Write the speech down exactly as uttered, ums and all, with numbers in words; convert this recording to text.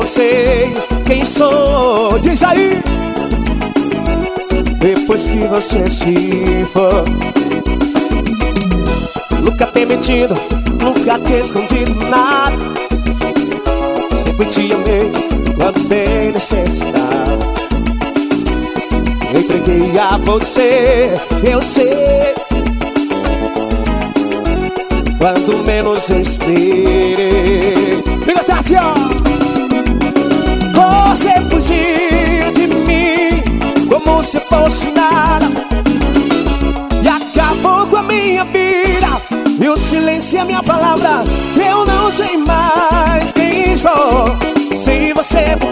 sei quem sou. Diz aí. Depois que você se for, nunca tem mentido, nunca te escondido nada. Sempre te amei quando bem necessidade. Entreguei a você, eu sei, quando menos eu esperei. Liga, Tati, ó. Você fugiu de mim como se fosse nada e acabou com a minha vida. E o silêncio é a minha palavra. Eu não sei mais quem sou. Se você